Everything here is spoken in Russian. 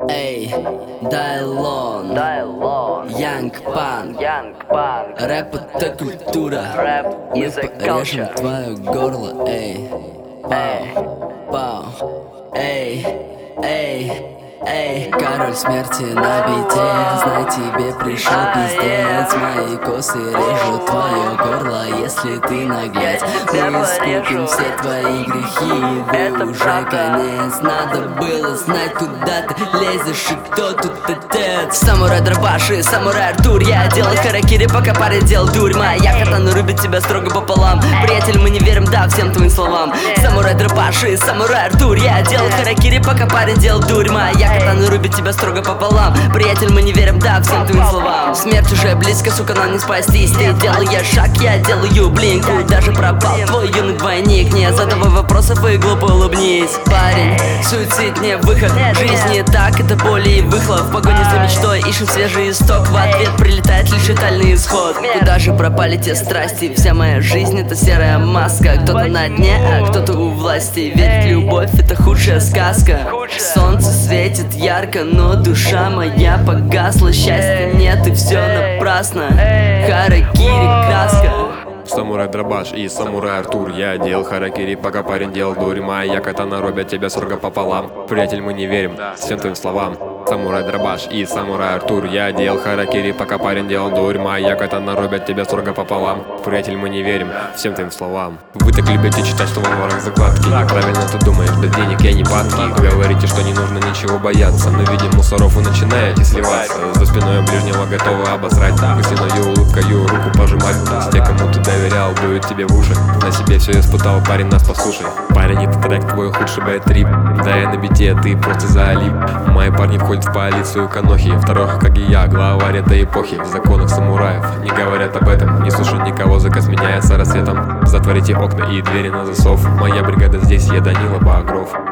Эй, Дайлон, Янг Панк, рэп это культура. Мы порежем твое горло, эй. Пау, эй, эй, эй. Король смерти на бите, знай, тебе пришел пиздец. Мои косы режут твое горло, если ты наглец. Мы искупим все твои грехи, вы уже конец. Надо было знать, куда ты лезешь и кто тут отец. Самурай Драбаши, самурай Артур, я делал харакири, пока парень делал дурь. Моя катана рубит тебя строго пополам. Приятель, мы не верим, да, всем твоим словам. Самурай Драбаши, самурай Артур, я делал харакири, пока парень делал дурь. Моя катана рубит тебя строго пополам. Приятель, мы не верим, да, всем твоим словам. Смерть уже близко, сука, нам не спастись. Ты делаешь шаг, я делаю блинку. Даже пропал твой юный двойник. Не задавай вопросов и глупо улыбнись. Парень, суицид не выход. Жизни так, это боли и выхлоп. В погоне за мечтой ищем свежий исток. В ответ прилетает лишь летальный исход. Куда же пропали те страсти? Вся моя жизнь это серая маска. Кто-то на дне, а кто-то у власти. Верить в любовь это худшая сказка. Солнце светит ярко, но душа моя погасла. Счастья нет и все напрасно. Харакири краска. Самурай Драбаш и самурай Артур, я делал харакири, пока парень делал дурь. Моя катана рубят тебя сорга пополам. Приятель, мы не верим всем твоим словам. Самурай Драбаш и самурай Артур, я делал харакири, пока парень делал дурь. Моя катана рубят тебя сорга пополам. Приятель, мы не верим всем твоим словам. Вы так любите читать, что во ворах закладки. Неправильно ты думаешь, да денег я не падки. Говорите, что не нужно ничего бояться, но видя мусоров вы начинаете сливаться. За спиной ближнего готовы обосрать, мысленную улыбкою руку пожимать. Те, кому ты доверял, дуют тебе в уши. На себе все испытал, парень, нас послушай. Парень, это трек твой худший бэт-трип. Да я на бите, ты просто залип. Мои парни входят в полицию Канохи. Вторых, как и я, главарь этой эпохи. В законах самураев не говорят об этом. Не слушай никого, заказ меняется рассветом. Затворите окна и двери на засов. Моя бригада здесь, я Данила Багров.